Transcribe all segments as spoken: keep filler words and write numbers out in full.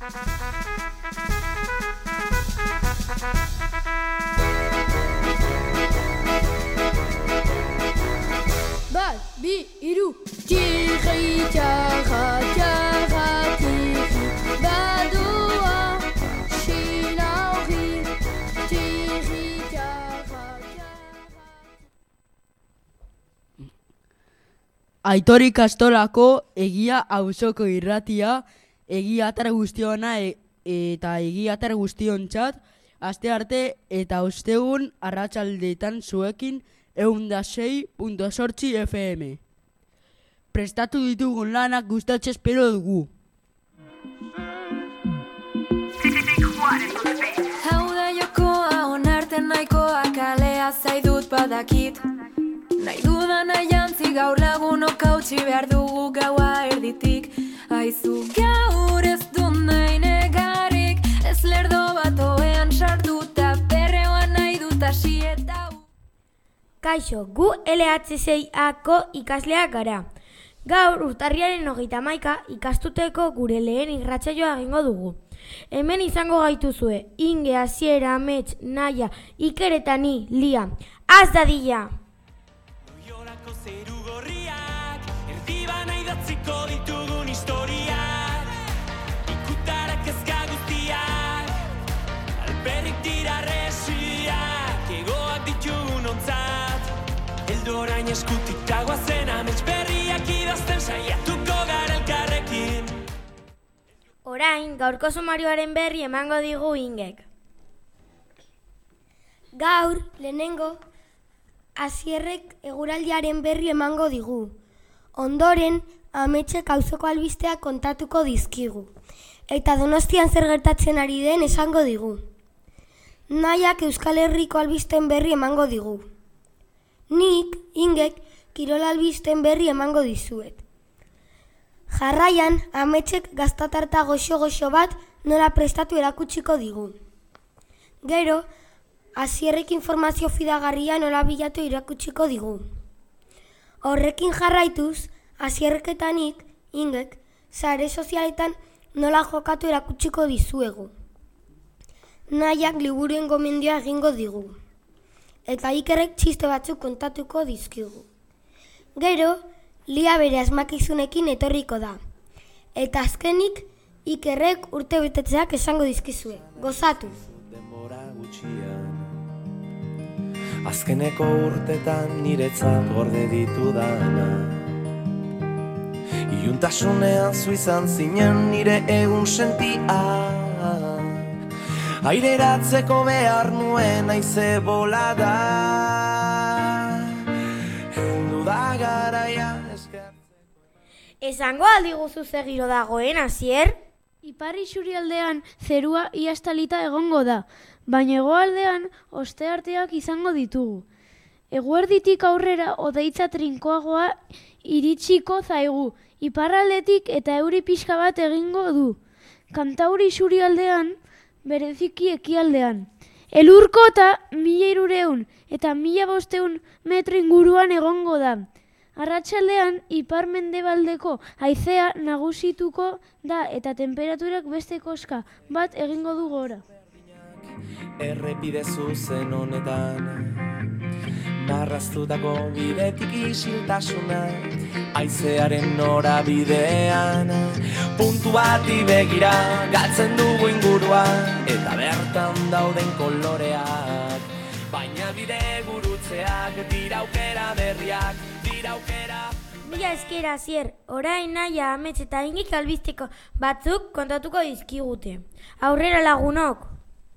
Bat, bi, iru. Tiri, tiara, tiara, tiri. Badoa, xinauri. Tiri, tiara, tiara. Aitor ikastolako egia auzoko irratia, egia atar guztiona e, eta egia atar guztiontzat, aste arte eta ostegun arratsaldeetan zuekin ehun eta sei puntu zortzi F M. Prestatu ditugun lanak gustatze espero dugu. Hau da jokoa onarten nahikoa, kalea zaidut badakit. Nahi dudan aiantzi gaur lagunok hautsi behar dugu gaua erditik. Aizu gaur ez du nahi negarik, ez lerdo bat oean sartuta, perreoan nahi dut hasi eta u. Kaixo, gu L H sei Ako ikasleak gara. Gaur urtarriaren hogeita hamaika ikastuteko gure lehen irratsaioa egingo dugu. Hemen izango gaituzue, Inge, Asiera, Amets, Naia, Iker eta ni, Lia. Az dadila! Loiolako zeru gorriak, erdibana idatziko ditugun historiak, ikutarak kezka guztiak, alperrik dira resiak, egoak ditugun ontzat, heldu orain eskutik tagoazen amets berriak idazten saiatuko gara elkarrekin. Orain, gaurko sumarioaren berri emango digu Ingek. Gaur, lehenengo, Asierrek eguraldiaren berri emango digu. Ondoren, Ametsek auzoko albisteak kontatuko dizkigu. Eta Donostian zer gertatzen ari den esango digu. Naiak Euskal Herriko albisten berri emango digu. Nik, Ingek, kirol albisten berri emango dizuet. Jarraian, Ametsek gaztatarta goxo-goxo bat nola prestatu erakutsiko digu. Gero, Asierrek informazio fidagarria nola bilatu irakutsiko digu. Horrekin jarraituz, Asierrek eta nik, Ingek, sare sozialetan nola jokatu erakutsiko dizuegu. Naiak liburuen gomendioa egingo digu. Eta Ikerrek txiste batzuk kontatuko dizkigu. Gero, Lia bere asmakizunekin etorriko da. Eta azkenik, Ikerrek urte betetzeak esango dizkizue. Gozatu! Denbora gutxian, azkeneko urtetan niretzat gorde ditudana. Iuntasunean zu izan zinen nire egun sentia, aireratzeko behar nuen aize bolada. Heldu da garaia eskertzeko. Esango aldiguzu ze giro dagoen, Asier? Ipar isurialdean zerua ia estalita egongo da, baina hegoaldean ostearteak izango ditugu. Eguerditik aurrera hodeitza trinkoagoa iritsiko zaigu, iparraldetik eta euri pixka bat egingo du. Kantauri isurialdean, bereziki ekialdean. Elurkota mila hirureun eta mila bosteun metro inguruan egongo da. Arratsaldean ipar mendebaldeko haizea nagusituko da eta temperaturak beste koska bat egingo du gora. Errepide zuzen honetan, marraztutako bidetik isiltasuna, haizearen norabidean, puntu bati begira galtzen dugu ingurua, eta bertan dauden koloreak, baina bide gurutzeak dira aukera berriak, dira aukera. Mila esker, Asier, orain Naia, Amets eta Ingek albisteko batzuk kontatuko dizkigute. Aurrera lagunok!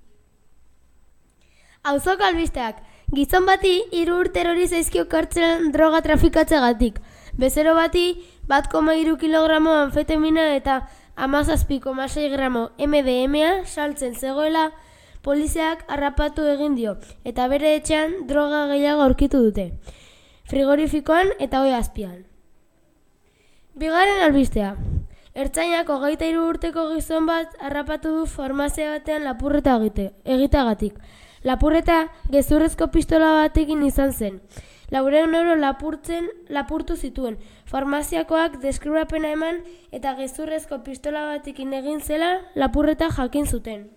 Auzoko albisteak, gizon bati hiru urte erori zaizkio kartzelan droga trafikatzeagatik. Bezero bati bat koma hiru kilogramo anfetamina eta hamazazpi koma sei gramo M D M A saltzen zegoela poliziak harrapatu egin dio eta bere etxean droga gehiago aurkitu dute. Frigorifikoan eta ohe azpian. Bigarren albistea. Ertzainak hogeita hiru urteko gizon bat harrapatu du farmazia batean lapurreta egite, egiteagatik. Lapurreta gezurrezko pistola batekin izan zen. Laureun euro lapurtzen lapurtu zituen. Farmaziakoak deskribapena eman eta gezurrezko pistola batekin egin zela lapurreta jakin zuten.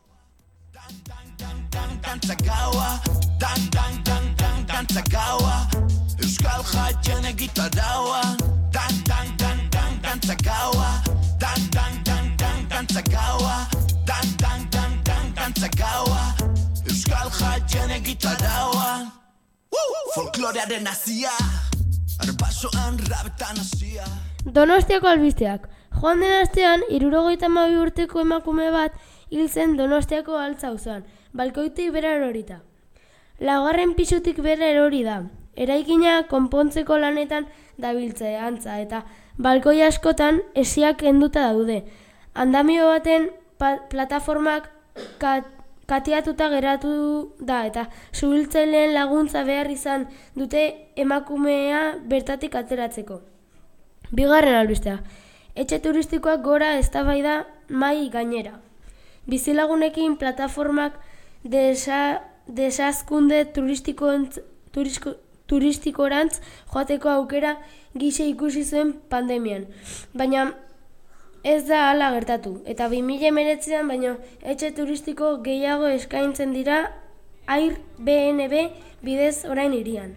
Euskal jaien egitaraua Dan, dan, dan, dan, dantzakaua Dan, dan, dan, dan, dantzakaua Dan, dan, dan, dan, dantzakaua Euskal jaien egitaraua Folklorearen hasia Arbasoan rabetan hasia Donostiako albisteak. Joan den astean, hirurogeita hamabi urteko emakume bat hil zen Donostiako Altza auzoan, balkoitik bera erorita. Laugarren pisutik bera erori da. Eraikina konpontzeko lanetan dabiltze antza eta balkoi askotan hesiak kenduta daude. Andamio baten plataformak kat, katiatuta geratu da eta suhiltzaileen laguntza behar izan dute emakumea bertatik ateratzeko. Bigarren albistea. Etxe turistikoak gora eztabaida mai gainera. Bizilagunekin plataformak desa, desazkunde turistikoen turistiko turistikorantz joateko aukera gise ikusi zuen pandemian. Baina ez da hala gertatu, eta bi mila hemeretzian baino etxe turistiko gehiago eskaintzen dira Airbnb bidez orain hirian.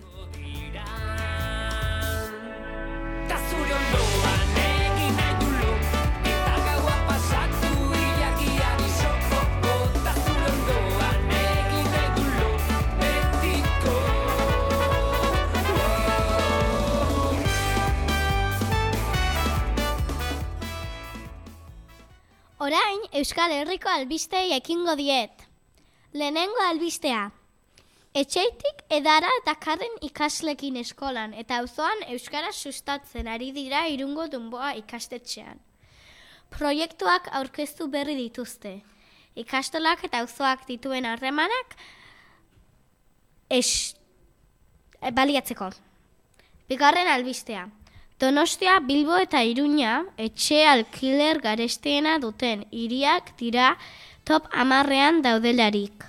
Orain, Euskal Herriko albistei ekingo diet. Lehenengo albistea. Etxeitik edara dakarren ikaslekin eskolan eta auzoan euskara sustatzen ari dira Irungo Dunboa ikastetxean. Proiektuak aurkeztu berri dituzte. Ikastolak eta auzoak dituen harremanak es... baliatzeko. Bigarren albistea. Donostia, Bilbo eta Iruña etxe alkiler garestiena duten hiriak dira top hamarrean daudelarik.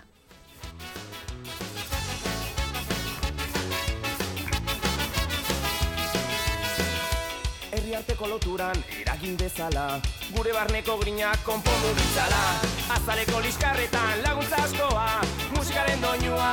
Herriarteko loturan eragin bezala, gure barneko grinak konpondu ditzala. Azaleko liskarretan laguntza askoa, musikaren doinua.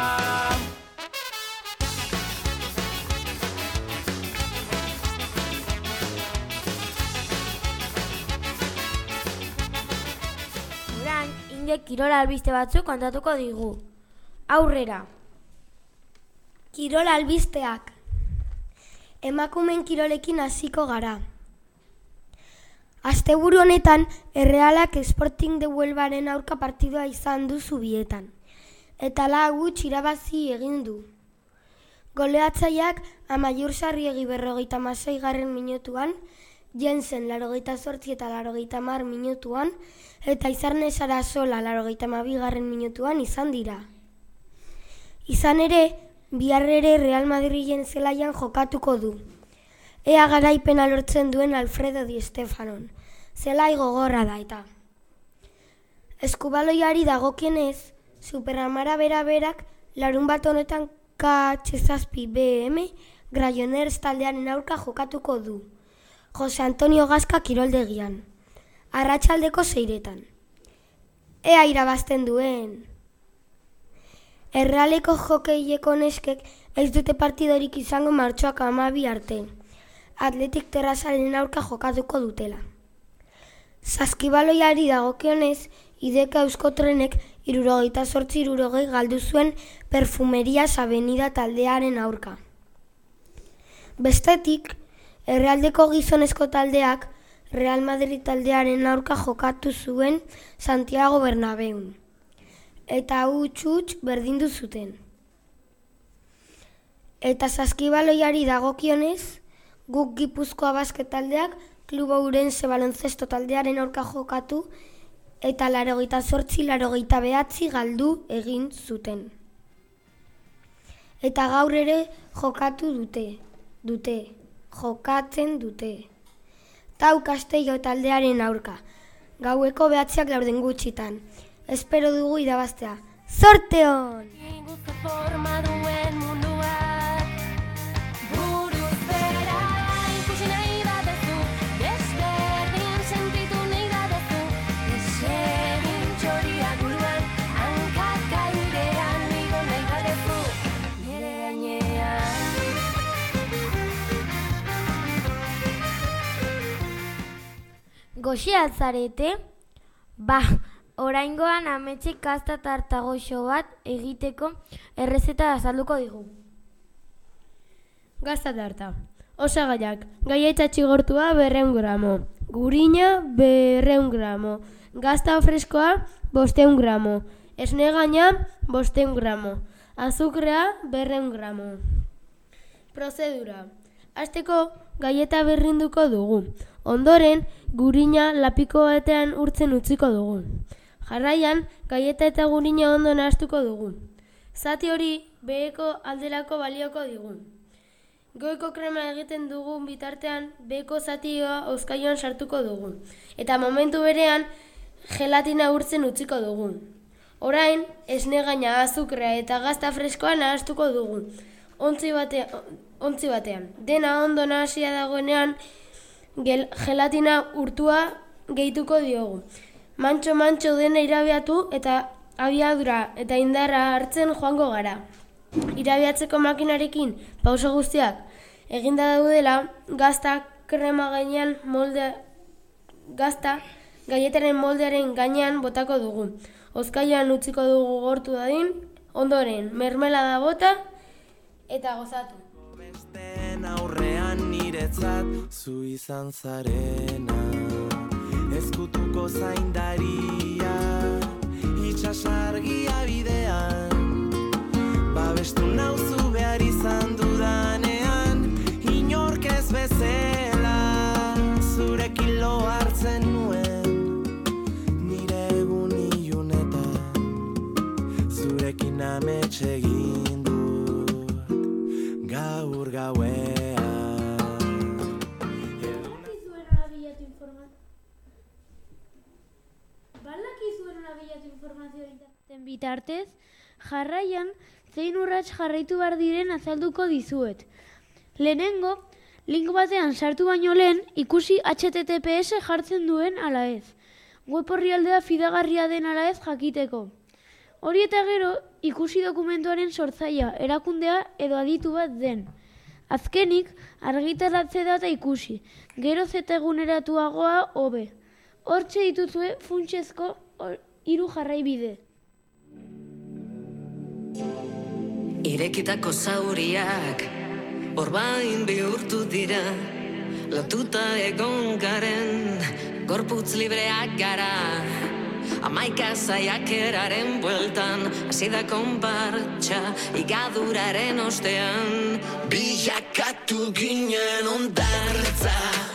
Indek kirola albiste batzuk kontatuko digu. Aurrera. Kirola albisteak. Emakumeen kirolekin hasiko gara. Asteburu honetan, Errealak Sporting de Huelvaren aurka partidua izan du Zubietan. Eta lau gutxi irabazi egin du. Goleatzaileak Amaiur Sarriegi berrogeita hamasei garren minutuan, Jensen larogeita zortzi eta larogeita hamar minutuan, eta Izarne Sarasola larogeita hamabi garren minutuan izan dira. Izan ere, bihar ere Real Madrilen zelaian jokatuko du. Ea garaipena lortzen duen Alfredo Di Stefanon. Zelai gogorra da eta. Eskubaloiari dagokienez, Superamara bera berak larun bat honetan K zazpi B M Grayoners taldearen aurka jokatuko du. Jose Antonio Gasca kiroldegian. Arratsaldeko seiretan. Ea irabazten duen. Errealeko jokeieko neskek ez dute partidorik izango martxoak hamabi arte. Atletik Terrazaren aurka jokatuko dutela. Saskibaloiari dagokionez, Ideka Euskotrenek hirurogeita zortzi hirurogei galdu zuen Perfumerias Avenida taldearen aurka. Bestetik, Errealdeko gizonezko taldeak Real Madrid taldearen aurka jokatu zuen Santiago Bernabeun. Eta huts-huts berdindu zuten. Eta saskibaloiari dagokionez, guk Gipuzkoa basket taldeak Klub Ourense baloncesto taldearen aurka jokatu eta larogeita zortzi larogeita behatzi galdu egin zuten. Eta gaur ere jokatu dute, dute. jokatzen dute. Tau Castello taldearen aurka. Gaueko behatziak laurden gutxitan. Espero dugu irabaztea. Zorte hon! Forma duen munduak Goxea zarete? Ba, oraingoan ametxek gazta tarta goxo bat egiteko errezeta azalduko digu. Gazta tarta. Osagaiak, gaiaitza txigortua berreun gramo, gurina berreun gramo, gazta freskoa bosteun gramo, esne gaina bosteun gramo, azukrea berreun gramo. Prozedura. Hasteko gaieta berrinduko dugu. Ondoren, gurina lapiko batean urtzen utziko dugu. Jarraian, gaieta eta gurina ondo nahastuko dugu. Zati hori beheko alderako balioko digu. Goiko krema egiten dugun bitartean, beheko zatioa hozkailuan sartuko dugu. Eta momentu berean, gelatina urtzen utziko dugu. Orain, esne gaina, azukrea eta gazta freskoa nahastuko dugu. Ontzi batean, ontzi batean. Dena ondo nahasia dagoenean, gel, gelatina urtua gehituko diogu. Mantxo-mantxo dena irabiatu eta abiadura eta indarra hartzen joango gara. Irabiatzeko makinarekin pauso guztiak eginda daudela, gazta krema gainean molde gazta gaietaren moldearen gainean botako dugu. Hozkailuan utziko dugu gortu dadin, ondoren mermelada bota eta gozatu. Besten aurrean niretzat zu izan zarena, ezkutuko zaindaria, itxasargia bidean, babestu nauzu behar izan dudanean, inork ez bezala, zurekin lo hartzen nuen, nire egun ilunetan, zurekin amets egin dut, gaur gauean. Balakizuen bilatu informazioa interneten bitartez, jarraian zein urrats jarraitu behar diren azalduko dizuet. Lehenengo, link batean sartu baino lehen ikusi H T T P S jartzen duen ala ez. Web orrialdea fidagarria den ala ez jakiteko. Hori eta gero, ikusi dokumentuaren sortzailea, erakundea edo aditu bat den. Azkenik, argitaratze data ikusi, geroz eta eguneratuagoa hobe. Hortxe dituzue funtsezko hiru jarraibide. Irekitako zauriak orbain bihurtu dira, lotuta egon garen gorputz libreak gara. Amaika zaiakeraren bueltan, hasi da konpartxa igaduraren ostean. Bilakatu ginen ondartza,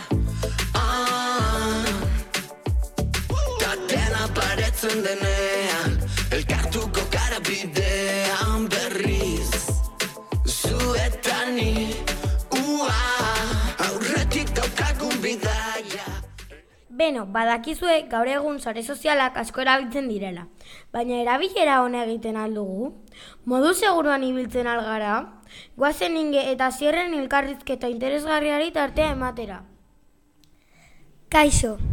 paretzen denean, elkartuko gara bidean berriz, zuetani, ua, aurretik daukagun bidaia. Beno, badakizue gaur egun sare sozialak asko erabiltzen direla, baina erabilera ona egiten aldugu? Modu seguruan ibiltzen algara? Goazen Inge eta Asierren elkarrizketa interesgarriari tartea ematera. Kaixo.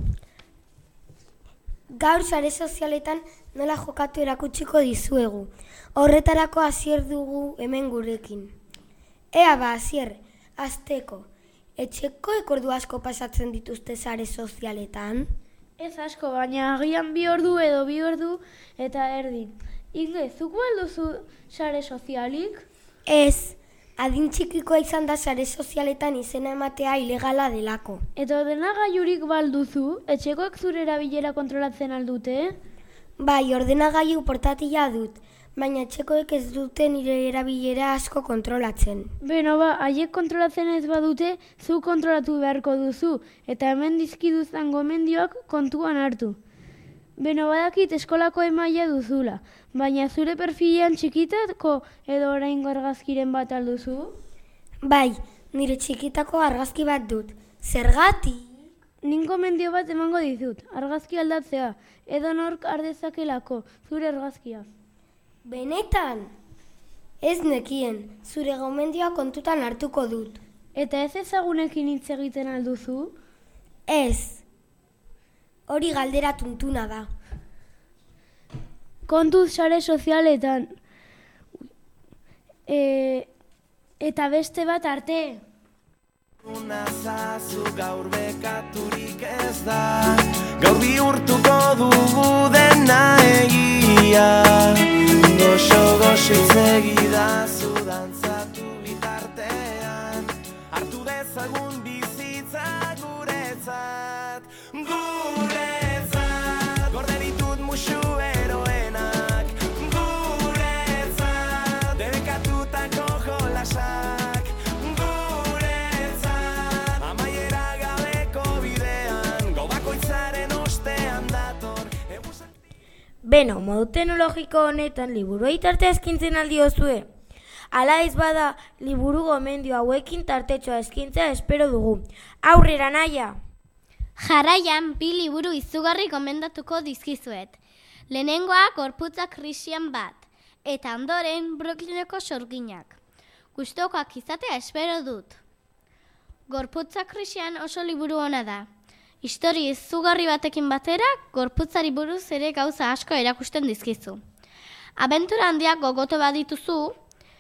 Gaur sare sozialetan nola jokatu erakutsiko dizuegu. Horretarako Asier dugu hemen gurekin. Ea ba, Asier, hasteko. Etxeko ekordu asko pasatzen dituzte sare sozialetan? Ez asko, baina agian bi ordu edo bi ordu eta erdi. Inge, zuk balduzu sare sozialik? Ez. Adin txikikoa izan da sare sozialetan izena ematea ilegala delako. Eta ordenagailurik balduzu, etxekoek zure erabilera kontrolatzen aldute? Bai, ordenagailu portatila dut, baina etxekoek ez dute nire erabilera asko kontrolatzen. Beno ba, haiek kontrolatzen ez badute, zu kontrolatu beharko duzu, eta hemen dizkiduzan gomendioak kontuan hartu. Beno badakit eskolako emaila duzula, baina zure perfilean txikitako edo oraingo argazkiren bat alduzu? Bai, nire txikitako argazki bat dut. Zergatik? Nin gomendio bat emango dizut, argazki aldatzea, edo nork ardezakelako, zure argazkia. Benetan? Ez nekien, zure gomendioa kontutan hartuko dut. Eta ez ezagunekin hitz egiten alduzu? Ez. Hori galdera tuntuna da. Kontuz sare sozialetan. E, eta beste bat arte. Nazazu gaur bekaturik ez da, gaur bihurtuko dugu dena egia. Goxo goxo itzegidazu dantzatu bitartean, hartu dezagun bizitza guretzat, guretzat. Gorde ditut musu eroenak, guretzat. Debekatutako jolasak, guretzat. Amaiera gabeko bidean, gau bakoitzaren ostean dator. Beno, modu teknologiko honetan liburuei tartea eskintzen aldiozue. Ala ez bada, liburu gomendio hauekin tartetxoa eskintzea espero dugu. Aurrera, Naia! Jarraian, bi liburu izugarri gomendatuko dizkizuet. Lehenengoa Gorputza krisian bat, eta ondoren Brooklyneko sorginak. Gustokoak izatea espero dut. Gorputza krisian oso liburu ona da. Histori izugarri batekin batera, gorputzari buruz ere gauza asko erakusten dizkizu. Abentura handiak gogoto badituzu,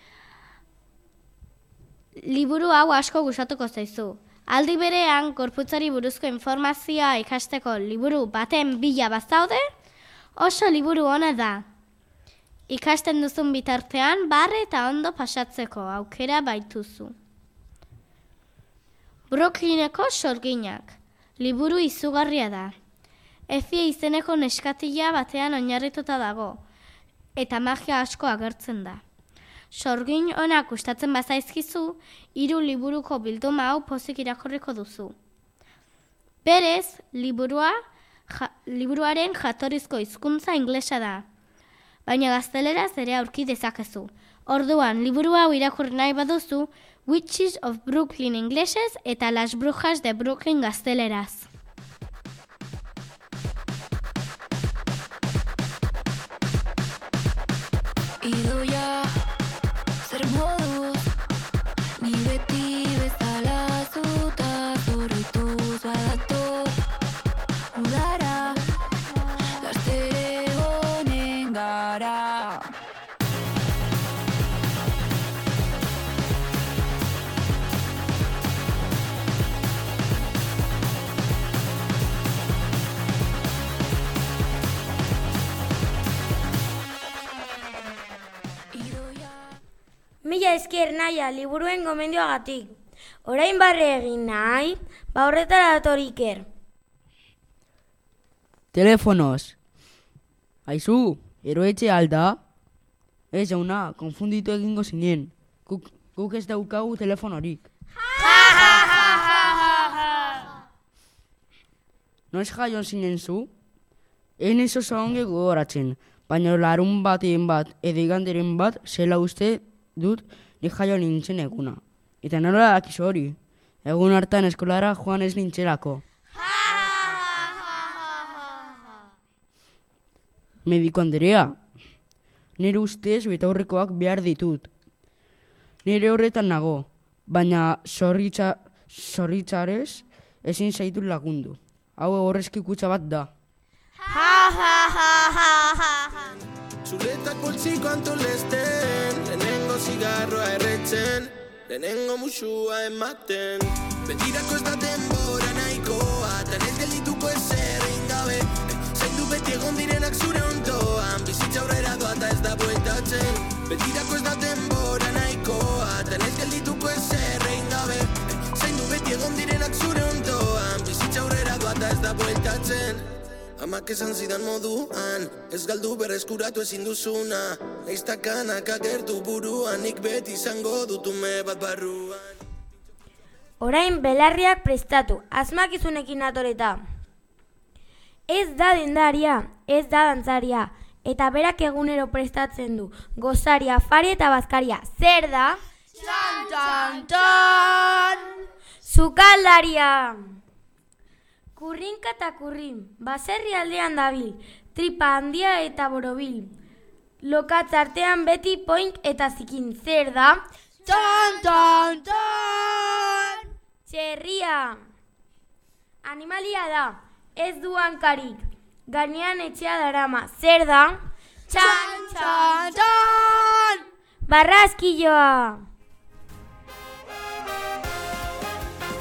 liburu hau asko gustatuko zaizu. Aldi berean, gorputzari buruzko informazioa ikasteko liburu baten bila bazaude, oso liburu ona da. Ikasten duzun bitartean, barre eta ondo pasatzeko aukera baituzu. Brooklyneko sorginak. Liburu izugarria da. Efie izeneko neskatila batean oinarrituta dago, eta magia asko agertzen da. Sorgin onak gustatzen bazaizkizu, hiru liburuko bilduma hau pozik irakurriko duzu. Berez, liburua, ja, liburuaren jatorrizko hizkuntza inglesa da, baina gazteleraz ere aurki dezakezu. Orduan, liburu hau irakurri nahi baduzu, Witches of Brooklyn inglesez eta Las Brujas de Brooklyn gazteleraz. Idoia, zer moduz, ni beti bezala zuta zorrituz badator. Udara, gaztere honen gara. Mila esker, Naia, liburuen gomendioagatik. Orain barre egin nahi, ba horretara dator Iker. Telefonos. Aizu, eroetxe alda? Ez, jauna, konfunditu egingo zinen. Guk, guk ez daukagu telefonorik. Noiz jaion zinen zu? Egin ez oso onge gogoratzen, baina larun batean bat edo iganderen bat zela uste dut nik jaio nintzen eguna. Eta nola dakizu hori? Egun hartan eskolara joan ez nintzelako. Mediko Andrea, nire ustez betaurrekoak behar ditut. Nire horretan nago, baina zorritza, zorritzarez ezin zaitu lagundu. Hau horrezki kutsa bat da. Zuretak poltsiko antolesten, lehenengo zigarroa erretzen, lehenengo musua ematen. Betirako ez da denbora nahikoa, tan ez geldituko ezer egin gabe. Zaindu beti egon direnak zure ondoan, bizitza aurrera doa eta ez da bueltatzen. Betirako ez da denbora nahikoa, tan ez geldituko ezer egin gabe. Zaindu beti egon direnak zure ondoan, bizitza aurrera doa eta ez da bueltatzen. Amak esan zidan moduan, ez galdu berreskuratu ezin duzuna. Neiztakanak agertu buruan, nik beti izango dutume bat barruan. Orain belarriak prestatu, asmakizunekin atoreta. Ez da dendaria, ez da dantzaria, eta berak egunero prestatzen du, gozaria, afari eta bazkaria. Zer da? Txan, txan, txan! Sukaldaria! Kurrinka eta kurrin, baserri aldean dabil, tripa handia eta borobil. Lokatz artean beti poink eta zikin. Zer da? Txan, txan, txan! Txerria! Animalia da, ez du hankarik, gainean etxea darama. Zer da? Txan, txan, txan! Barraskilloa!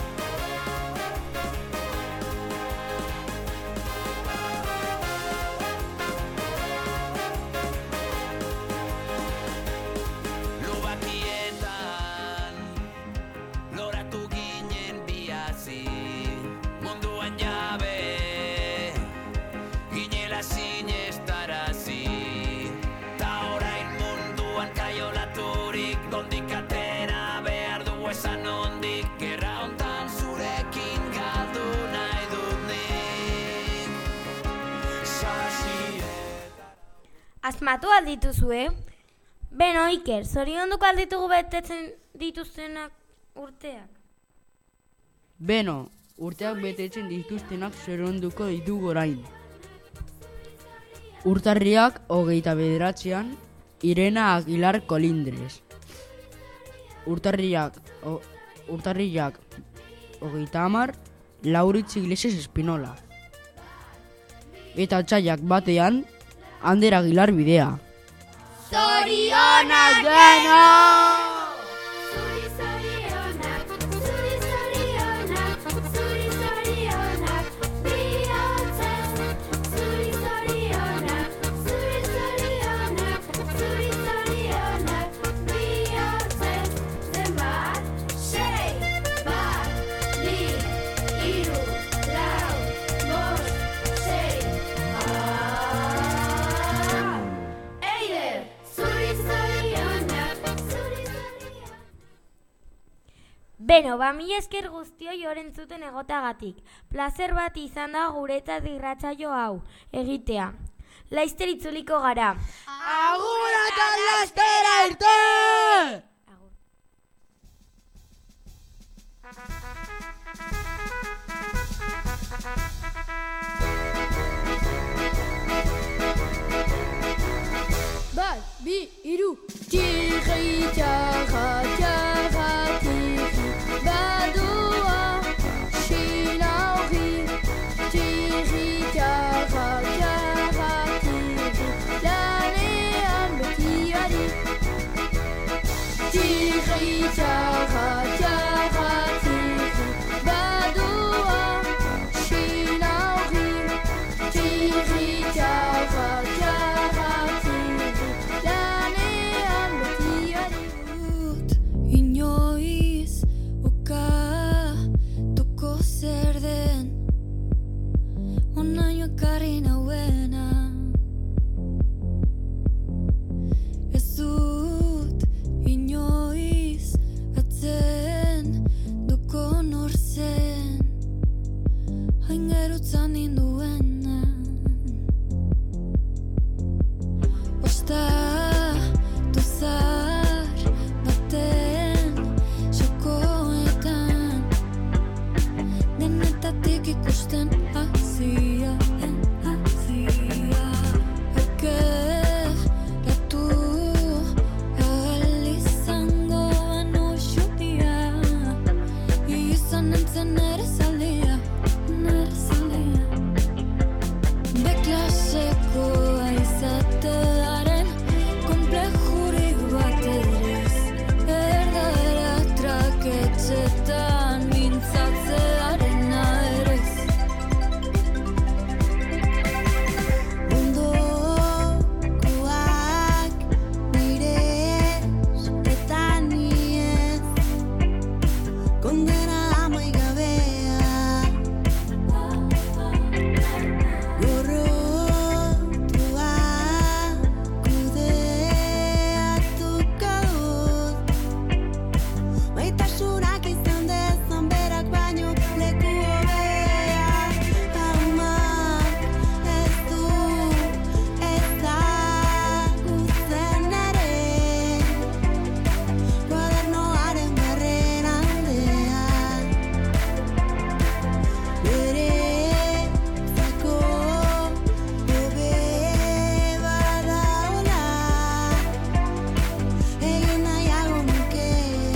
Asmatu aldituzue? Beno, Iker, zorionduko alditugu betetzen dituztenak urteak? Beno, urteak betetzen dituztenak zorionduko ditugu orain. Urtarriak hogeita bederatzean, Irena Aguilar Colindres. Urtarriak, o, urtarriak hogeita hamar, Lauritz Iglesias Espinola. Eta txaiak batean, Ander Aguilar Bidea. Zorionak geno! Beno, ba mila esker guztioi orentzuten egotagatik. Plazer bat izan da guretzat irratsaio hau egitea. Laizter itzuliko gara. Agur eta laster arte! Bat, bi, hiru. Txirri, txarra, txarra, txirri. Badoa, xinauri. Txirri, txarra, txarra, txirri. Lanean betiari. Txirri, txarra, txarra, txirri. Badoa, xinauri. Txirri, txarra, txarra, txirri. Lanean betiari. Inoiz, oka, toko zer den, onaino ekarri nauena. Ez dut, inoiz, atzen, duko nor zen, hain gerutzan ninduena. Osta, tozar, baten, xokoetan, denetatik ikusten hazia, hazia. Ekeratu, ahal izango banu xutia, izan nintzen nere zaldia, nere zaldia. Beklasekoa izatearen konplejurik bat ederiz, erdara traketxetan mintzatzearen aderez. Mundokoak nire soketan niez, kondena amaigabea. Gorrotua kudeatuko dut, maitasunak izan dezan berak baino leku hobea. Amak ez du ezagutzen ere, kuadernoaren barren aldean. Bere zako hobe badaola, egin nahiago nuke.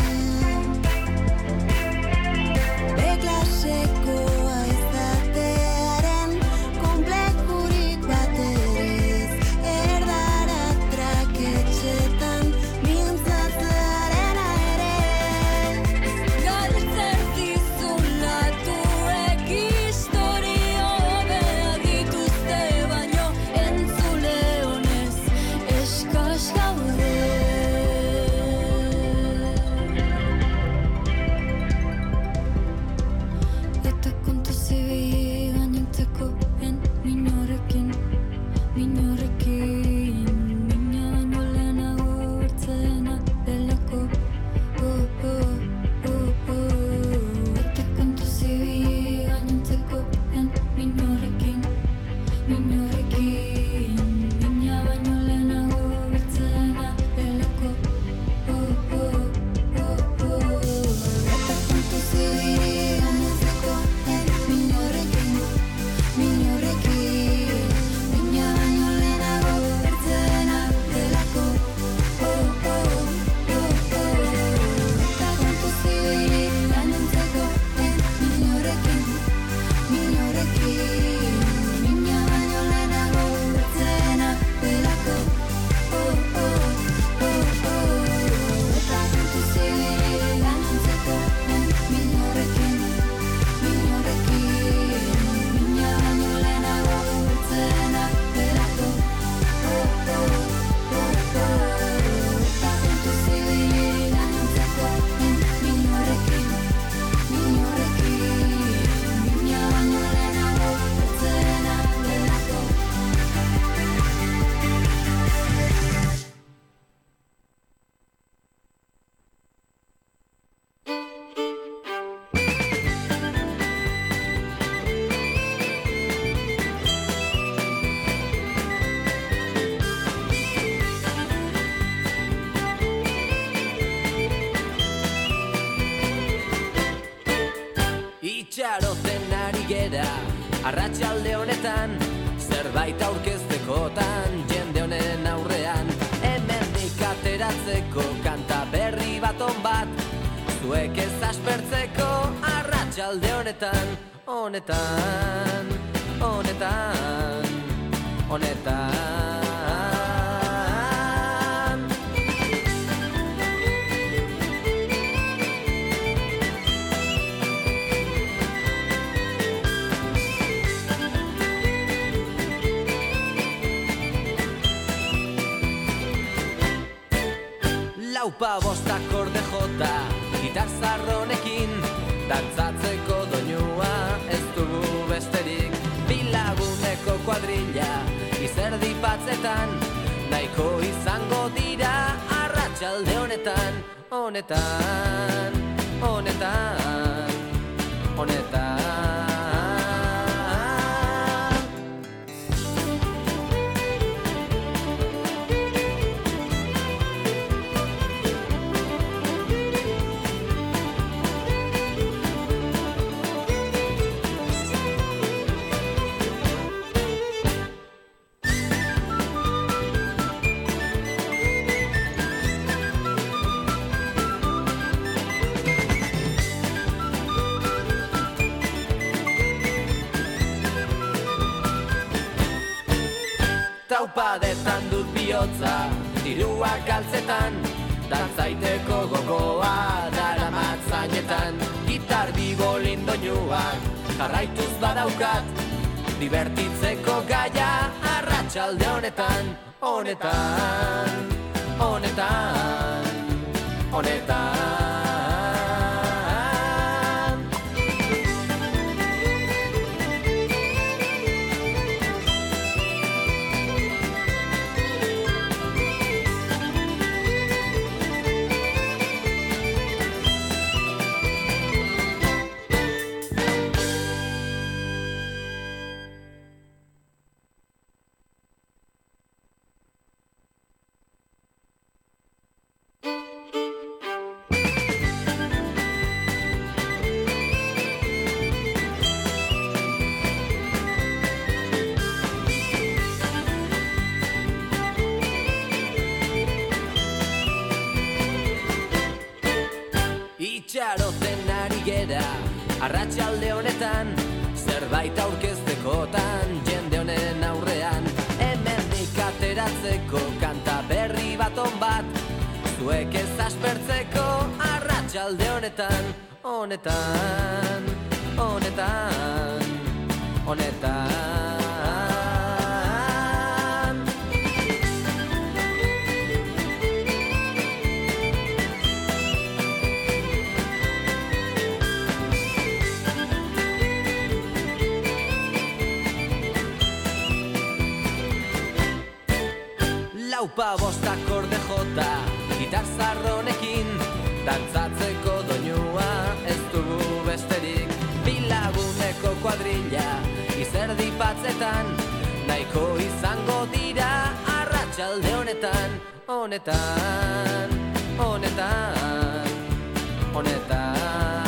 Beklasekoa izatearen konplejurik bat ederiz, erdara traketxetan mintzatzearen aderez. Galtzen dizulatuek historia hobea dituzte, baino entzule honez eskas gaude. Eta kontu zibi gainontzeko en minorekin, minorekin, mina baino lehenago bertzena delako. Oh, oh, oh, oh. Eta kontu zibi gainontzeko en minorekin, minorekin, mina baino lehenago arratsalde honetan, zerbait aurkeztekotan, jende honen aurrean, hemendik ateratzeko kanta berri baton bat, zuek ez aspertzeko arratsalde honetan, honetan, honetan, honetan. Laupa bost akorde jota, gitar zarronekin, dantzatzeko doinua ez dugu besterik. Bilaguneko kuadrilla, izerdi batzetan, nahiko izango dira arratsalde honetan, honetan, honetan, honetan. Taupadetan dut bihotza, diruak galtzetan, dantzaiteko gogoa daramat zainetan. Gitar bigolin doinuak jarraituz badaukat, divertitzeko gaia arratsalde honetan, honetan, honetan, honetan. Itxaroten ari gera, arratsalde honetan, zerbait aurkeztekotan, jende honen aurrean, hemendik ateratzeko kanta berri baton bat, zuek ez aspertzeko arratsalde honetan, honetan, honetan, honetan. Laupa bost akorde jota, gitar zarronekin, dantzatzeko doinua ez dugu besterik. Bilaguneko kuadrilla, izerdi batzetan, nahiko izango dira arratsalde honetan, honetan, honetan, honetan.